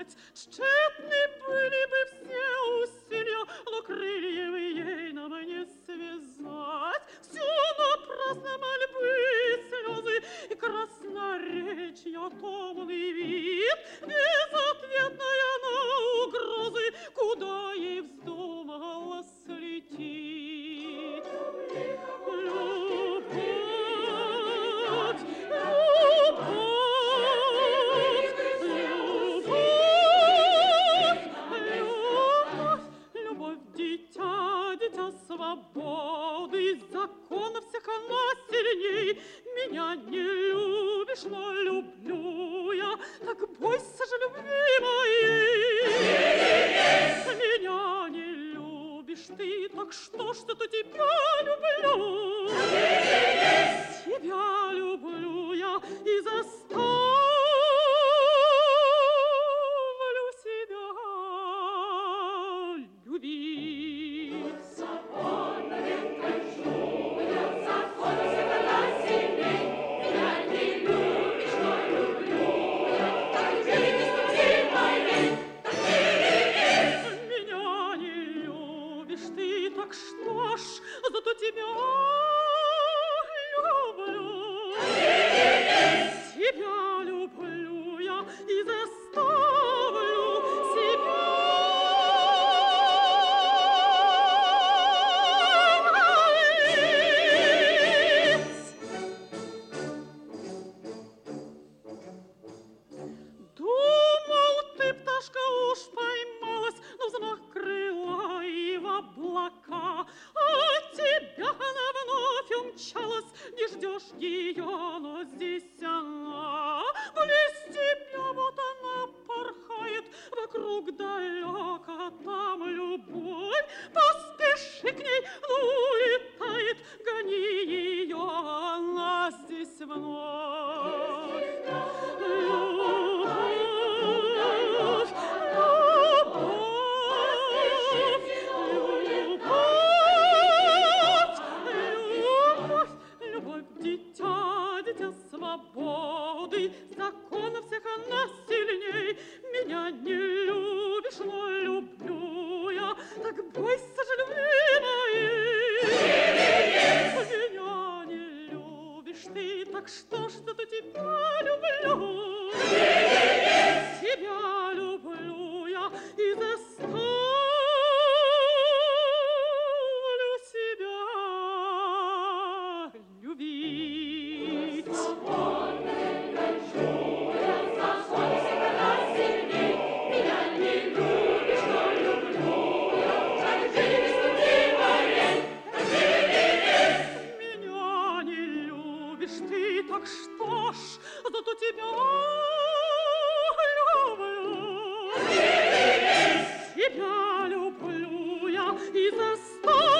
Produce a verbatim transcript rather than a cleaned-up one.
понять. Тщетны были бы все усилия, но крыльев ей нам не связать. Все напрасно мольбы, слезы и красноречия, томный вид, безответная на угрозы, куда ей вздумалось лететь. Любовь, любовь, любовь, любовь, дитя, дитя свободы, закона всех она сильней. Меня не любишь, но люблю я, так бойся же любви моей. Меня не любишь ты, так что ж ты, тебя люблю. Тебя люблю я и заставлю себя любить. Закон прикажу я, закон всех она сильней. Меня не любишь, но люблю я, так любви моей, так любви. Меня не любишь ты, так что ж, зато тебя люблю. Тебя люблю я и заставлю себя любить. Думал, ты, пташка, уж поймалась, но взмах крыла и в облака, а тебя она вновь умчалась. Не ждешь ее, но здесь она, близ тебя вот она порхает, вокруг далеко там любовь. Поспеши к ней, ну улетает, гони ее, она здесь вновь. Любовь, любовь, любовь, дитя, дитя свободы, закона всех она сильней. Меня не любишь, но люблю я, так бойся же любви моей. Меня не любишь ты, так что ж зато тебя люблю. Тебя люблю я и заставлю себя любить. Закон прикажу я, закон всех она сильней. Меня не любишь, но люблю я, так любви моей, так любви. Меня не любишь ты, так что ж, зато тебя люблю. Тебя люблю я и заставлю